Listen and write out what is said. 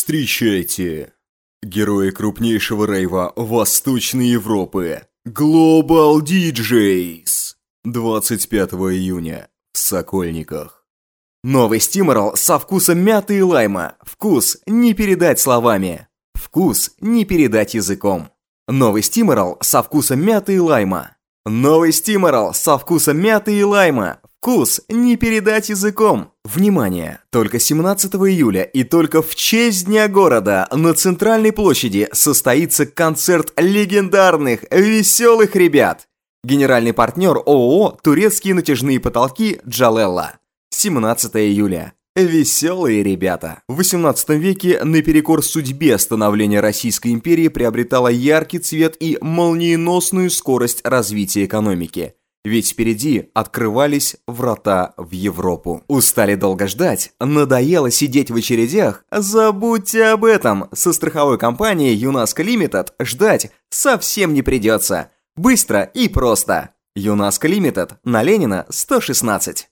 Встречайте! Герои крупнейшего рейва Восточной Европы. Global DJs. 25 июня в Сокольниках. Новый стиморол со вкусом мяты и лайма. Вкус не передать словами. Вкус не передать языком. Новый стиморол со вкусом мяты и лайма. Новый стиморол со вкусом мяты и лайма. Вкус не передать языком. Внимание! Только 17 июля и только в честь Дня города на Центральной площади состоится концерт легендарных веселых ребят. Генеральный партнер ООО «Турецкие натяжные потолки» Джалелла. 17 июля. Веселые ребята. В 18 веке наперекор судьбе становление Российской империи приобретало яркий цвет и молниеносную скорость развития экономики. Ведь впереди открывались врата в Европу. Устали долго ждать? Надоело сидеть в очередях? Забудьте об этом! Со страховой компанией ЮНАСКО Лимитед ждать совсем не придется. Быстро и просто. ЮНАСКО Лимитед на Ленина 116.